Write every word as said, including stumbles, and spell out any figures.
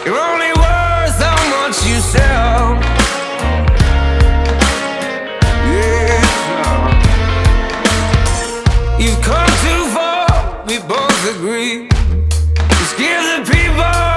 You're only worth how much you sell. Yeah, you've come too far, we both agree. Just give the people